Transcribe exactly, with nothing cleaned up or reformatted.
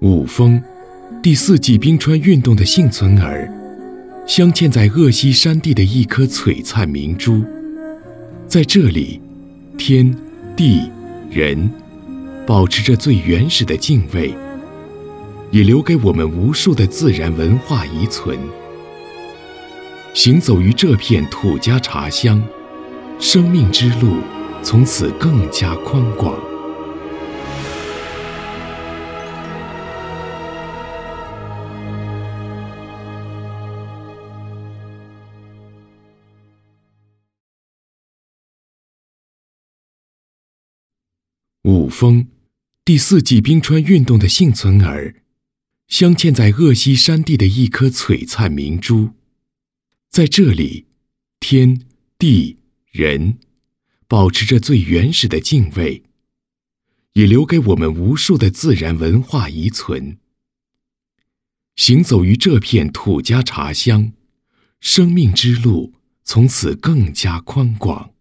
五峰，第四纪冰川运动的幸存儿，镶嵌在鄂西山地的一颗璀璨明珠，在这里，天、地、人保持着最原始的敬畏，也留给我们无数的自然文化遗存。行走于这片土家茶乡，生命之路从此更加宽广。五峰，第四纪冰川运动的幸存儿，镶嵌在鄂西山地的一颗璀璨明珠，在这里，天、地、人保持着最原始的敬畏，也留给我们无数的自然文化遗存。行走于这片土家茶乡，生命之路从此更加宽广。